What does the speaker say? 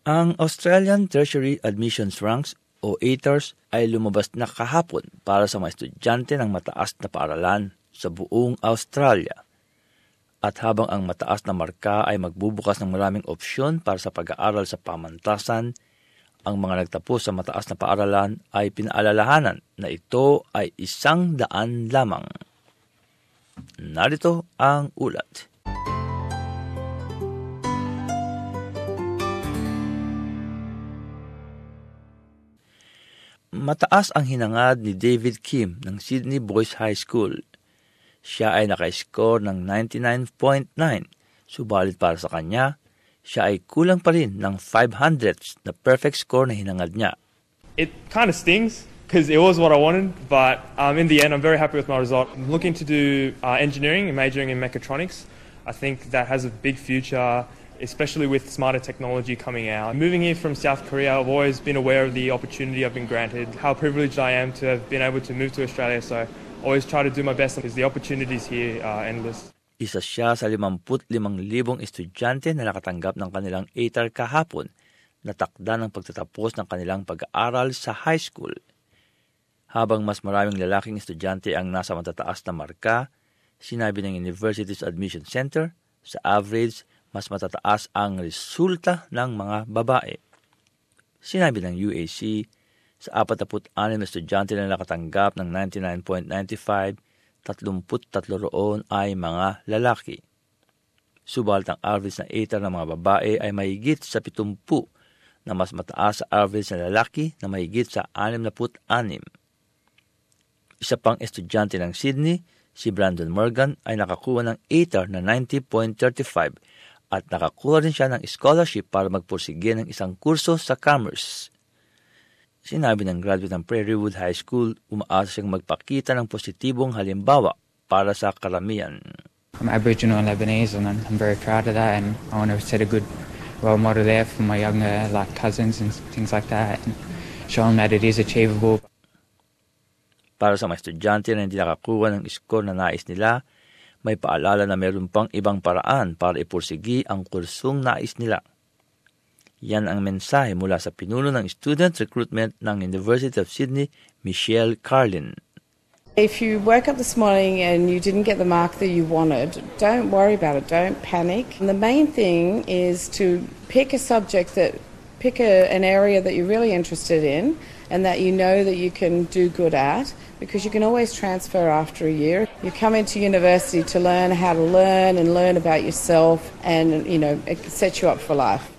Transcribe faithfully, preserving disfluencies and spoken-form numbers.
Ang Australian Tertiary Admissions Ranks o A T A R S ay lumabas na kahapon para sa mga estudyante ng mataas na paaralan sa buong Australia. At habang ang mataas na marka ay magbubukas ng maraming opsyon para sa pag-aaral sa pamantasan, ang mga nagtapos sa mataas na paaralan ay pinaalalahanan na ito ay isang daan lamang. Narito ang ulat. Mataas ang hinangad ni David Kim ng Sydney Boys High School. Siya ay naka-score ng ninety-nine point nine, subalit para sa kanya, siya ay kulang pa rin ng five hundredths na perfect score na hinangad niya. It kind of stings because it was what I wanted, but um, in the end I'm very happy with my result. I'm looking to do uh, engineering and majoring in mechatronics. I think that has a big future, especially with smarter technology coming out. Moving here from South Korea, I've always been aware of the opportunity I've been granted, how privileged I am to have been able to move to Australia, so I always try to do my best because the opportunities here are endless. Isa siya sa fifty-five thousand estudyante na nakatanggap ng kanilang A T A R kahapon na takda ng pagtatapos ng kanilang pag-aaral sa high school. Habang mas maraming lalaking estudyante ang nasa matataas na marka, sinabi ng University's Admission Center, sa average, mas matataas ang resulta ng mga babae. Sinabi ng U A C, sa forty-six na estudyante na nakatanggap ng ninety-nine point nine five, thirty-three roon ay mga lalaki. Subalit ang average na A T A R ng mga babae ay mahigit sa seventy na mas mataas sa average na lalaki na mahigit sa sixty-six. Isa pang estudyante ng Sydney, si Brandon Morgan, ay nakakuha ng A T A R na ninety point three five at nakakuha rin siya ng scholarship para magpursige ng isang kurso sa commerce. Sinabi ng graduate ng Prairie Wood High School, umaasa siyang magpakita ng positibong halimbawa para sa karamihan. I'm Aboriginal and Lebanese and I'm very proud of that, and I want to set a good role model there for my younger like cousins and things like that and show them that it is achievable. Para sa mga estudyante na hindi nakakuha ng score na nais nila, may paalala na mayroon pang ibang paraan para ipursigi ang kursong nais nila. Yan ang mensahe mula sa pinuno ng Student Recruitment ng University of Sydney, Michelle Carlin. If you woke up this morning and you didn't get the mark that you wanted, don't worry about it, don't panic. And the main thing is to pick a subject that, pick a, an area that you're really interested in and that you know that you can do good at, because you can always transfer after a year. You come into university to learn how to learn and learn about yourself, and you know, it sets you up for life.